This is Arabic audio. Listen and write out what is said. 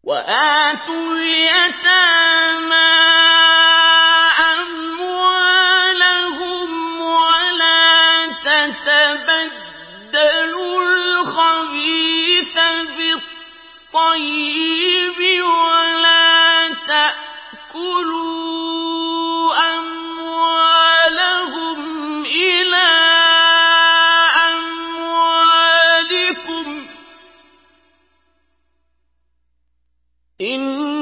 وآتوا اليتامى أموالهم ولا تتبدلوا الخبيث بالطيب ولا تأكلوا أموالهم إلى أموالكم